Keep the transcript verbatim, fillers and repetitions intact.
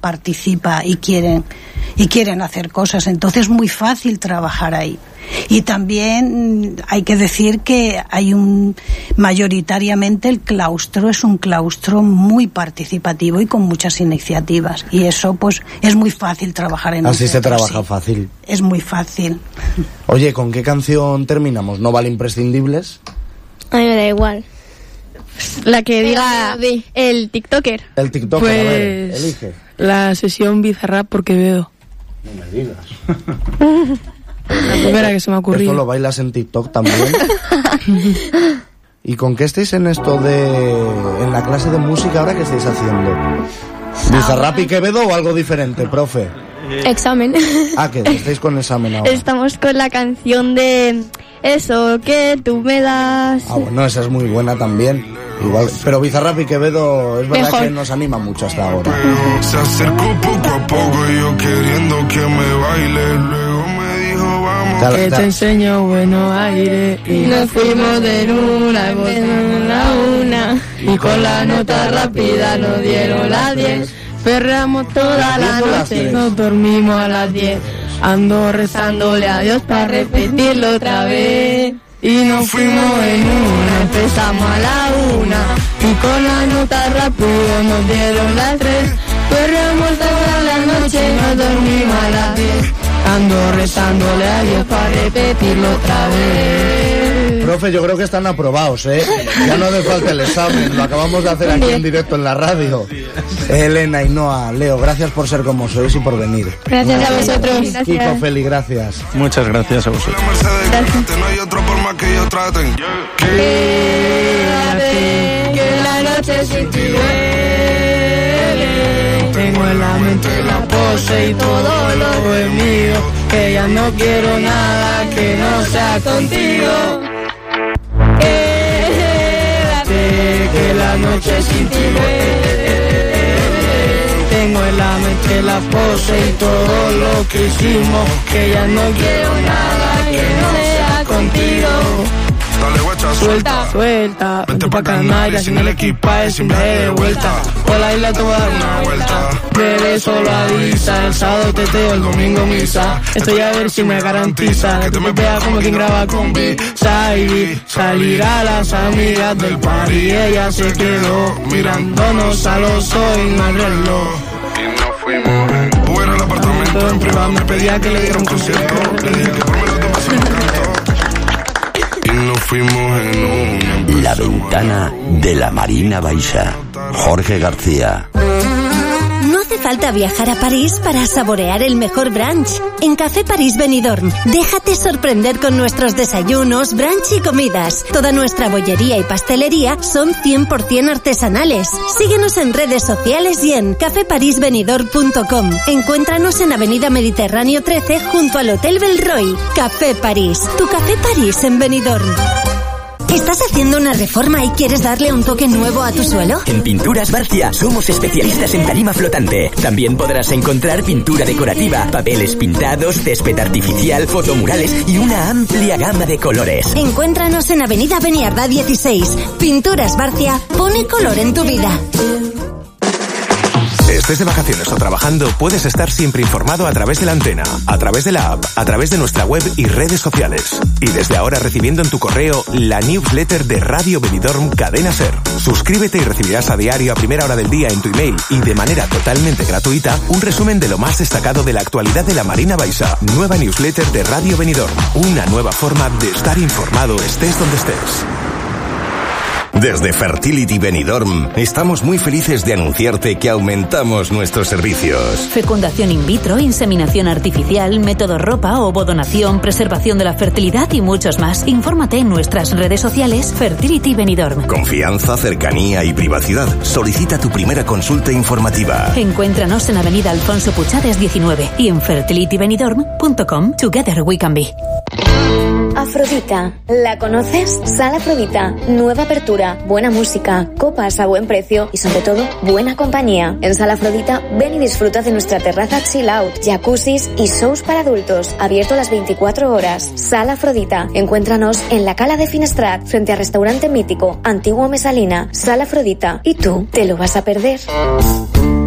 participa y quieren y quieren hacer cosas, entonces es muy fácil trabajar ahí. Y también hay que decir que hay un mayoritariamente el claustro es un claustro muy participativo y con muchas iniciativas, y eso pues es muy fácil trabajar en así un se centro, trabaja sí. fácil. Es muy fácil. Oye, ¿con qué canción terminamos? ¿No vale imprescindibles? A mí me da igual. La que diga el TikToker. El TikToker, pues, a ver, elige. La sesión Bizarrap por Quevedo. No me digas. La primera que se me ha ocurrido. ¿Esto lo bailas en TikTok también? ¿Y con qué estáis en esto de... en la clase de música ahora que estáis haciendo? ¿Bizarrap y Quevedo o algo diferente, profe? Examen. Ah, que estáis con examen ahora. Estamos con la canción de Eso que tú me das. Ah, bueno, esa es muy buena también. Igual, pero Bizarrap y Quevedo es verdad Mejor. que nos anima mucho hasta ahora. Se acercó poco a poco y yo queriendo que me baile. Luego me dijo vamos. Que te enseño buenos aires. Y nos fuimos de luna en la una. Y con la nota rápida nos dieron las diez. Perreamos toda la noche, nos dormimos a las diez. Ando rezándole a Dios para repetirlo otra vez. Y nos fuimos en una, empezamos a la una. Y con la nota rápido nos dieron las tres. Perreamos toda la noche, nos dormimos a las diez. Ando rezándole a Dios para repetirlo otra vez. Profe, yo creo que están aprobados, ¿eh? Ya no hace falta el examen, lo acabamos de hacer aquí en directo en la radio. Elena, Ainhoa, Leo, gracias por ser como sois y por venir. Gracias a vosotros. Gracias. Kiko, Feli, gracias. Muchas gracias a vosotros. Gracias. No hay otra forma que ellos traten. Quédate, que la noche sin ti duele. Tengo en la mente la pose y todo lo es mío. Que ya no quiero nada que no sea contigo. Quédate, que la noche sin ti duele. Tengo en la mente la pose y todo lo que hicimos. Que ya no quiero nada que no sea contigo. Dale, guacha, Suelta, suelta, vente pa' Canarias sin el equipaje, sin viaje de vuelta. Por la isla te voy a dar una vuelta. Bebé, solo avisa, el sábado teteo, el domingo misa. Estoy a ver si me garantiza que te me pegas como quien graba con Visa. Y salir a las amigas del party y ella se quedó mirándonos a los ojos y no al reloj. Y nos fuimos en fuera del apartamento en privado. Me pedía que le diera un concierto. Le dije que por menos te paso el canto. Y nos fuimos en una. La ventana de la Marina Baixa. Jorge García. No hace falta viajar a París para saborear el mejor brunch. En Café París Benidorm, déjate sorprender con nuestros desayunos, brunch y comidas. Toda nuestra bollería y pastelería son cien por ciento artesanales. Síguenos en redes sociales y en café paris benidorm punto com. Encuéntranos en Avenida Mediterráneo trece junto al Hotel Belroy. Café París, tu Café París en Benidorm. ¿Estás haciendo una reforma y quieres darle un toque nuevo a tu suelo? En Pinturas Barcia somos especialistas en tarima flotante. También podrás encontrar pintura decorativa, papeles pintados, césped artificial, fotomurales y una amplia gama de colores. Encuéntranos en Avenida Beniardá dieciséis. Pinturas Barcia, pone color en tu vida. Estés de vacaciones o trabajando, puedes estar siempre informado a través de la antena, a través de la app, a través de nuestra web y redes sociales. Y desde ahora recibiendo en tu correo la newsletter de Radio Benidorm Cadena Ser. Suscríbete y recibirás a diario a primera hora del día en tu email y de manera totalmente gratuita un resumen de lo más destacado de la actualidad de la Marina Baixa. Nueva newsletter de Radio Benidorm. Una nueva forma de estar informado estés donde estés. Desde Fertility Benidorm estamos muy felices de anunciarte que aumentamos nuestros servicios. Fecundación in vitro, inseminación artificial, método ropa, ovodonación, preservación de la fertilidad y muchos más. Infórmate en nuestras redes sociales Fertility Benidorm. Confianza, cercanía y privacidad. Solicita tu primera consulta informativa. Encuéntranos en Avenida Alfonso Puchades diecinueve y en fertility benidorm punto com. Together we can be. Afrodita, ¿la conoces? Sala Afrodita, nueva apertura, buena música, copas a buen precio y sobre todo buena compañía. En Sala Afrodita ven y disfruta de nuestra terraza chill out, jacuzzis y shows para adultos, abierto las veinticuatro horas. Sala Afrodita, encuéntranos en la Cala de Finestrat, frente al restaurante mítico, Antiguo Mesalina. Sala Afrodita, ¿y tú te lo vas a perder?